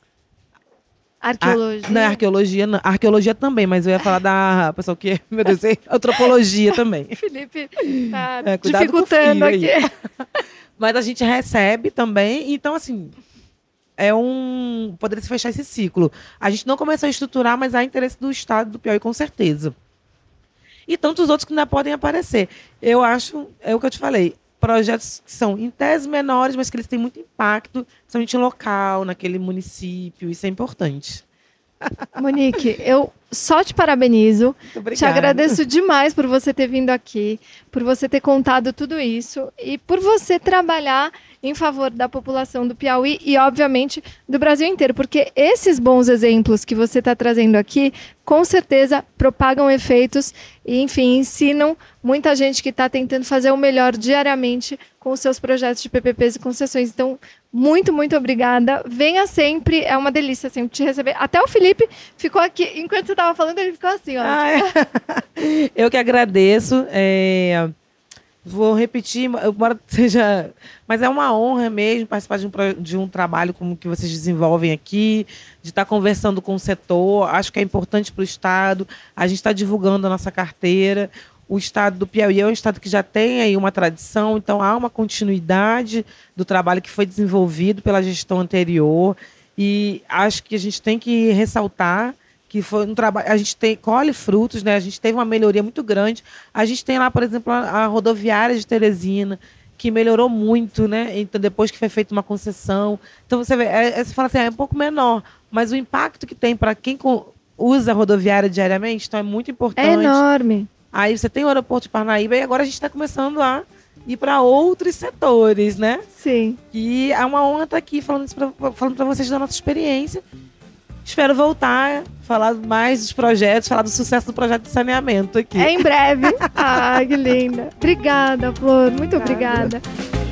arqueologia. Não é arqueologia, não. Arqueologia também, mas eu ia falar da pessoal que, meu Deus, antropologia também. Felipe tá dificultando aqui. Mas a gente recebe também, então assim, poderia se fechar esse ciclo. A gente não começou a estruturar, mas há interesse do Estado do Piauí, com certeza. E tantos outros que ainda podem aparecer. Eu acho, é o que eu te falei, projetos que são em tese menores, mas que eles têm muito impacto, principalmente local, naquele município. Isso é importante. Monique, eu só te parabenizo. Muito obrigada. Te agradeço demais por você ter vindo aqui, por você ter contado tudo isso e por você trabalhar em favor da população do Piauí e, obviamente, do Brasil inteiro, porque esses bons exemplos que você está trazendo aqui, com certeza propagam efeitos e, enfim, ensinam muita gente que está tentando fazer o melhor diariamente com os seus projetos de PPPs e concessões. Então, muito, muito obrigada. Venha sempre, é uma delícia sempre te receber. Até o Felipe ficou aqui, enquanto você estava falando, ele ficou assim, ó. Eu que agradeço. Vou repetir, embora seja... Mas é uma honra mesmo participar de um trabalho como que vocês desenvolvem aqui, de estar conversando com o setor. Acho que é importante para o Estado. A gente está divulgando a nossa carteira. O Estado do Piauí é um Estado que já tem aí uma tradição, então há uma continuidade do trabalho que foi desenvolvido pela gestão anterior. E acho que a gente tem que ressaltar que foi um trabalho, a gente colhe frutos, né? A gente teve uma melhoria muito grande. A gente tem lá, por exemplo, a rodoviária de Teresina, que melhorou muito, né? Então, depois que foi feita uma concessão. Então, você vê, você fala assim, é um pouco menor, mas o impacto que tem para quem usa a rodoviária diariamente, então é muito importante. É enorme. Aí você tem o aeroporto de Parnaíba e agora a gente está começando a ir para outros setores, né? Sim. E é uma honra estar aqui falando para vocês da nossa experiência. Espero voltar, falar mais dos projetos, falar do sucesso do projeto de saneamento aqui. É em breve. Ah, que linda. Obrigada, Flor. Muito obrigada.